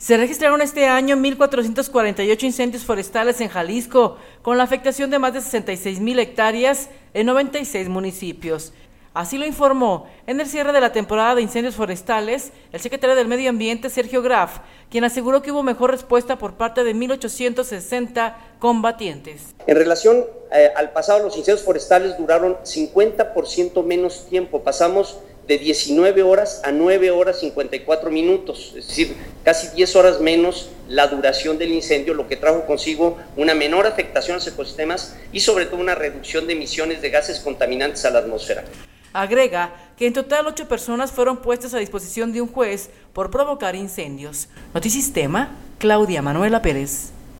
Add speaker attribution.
Speaker 1: Se registraron este año 1,448 incendios forestales en Jalisco, con la afectación de más de 66,000 hectáreas en 96 municipios. Así lo informó en el cierre de la temporada de incendios forestales el secretario del Medio Ambiente, Sergio Graf, quien aseguró que hubo mejor respuesta por parte de 1,860 combatientes.
Speaker 2: En relación al pasado, los incendios forestales duraron 50% menos tiempo. Pasamos de 19 horas a 9 horas 54 minutos, es decir, casi 10 horas menos la duración del incendio, lo que trajo consigo una menor afectación a los ecosistemas y sobre todo una reducción de emisiones de gases contaminantes a la atmósfera.
Speaker 1: Agrega que en total 8 personas fueron puestas a disposición de un juez por provocar incendios. Notisistema, Claudia Manuela Pérez.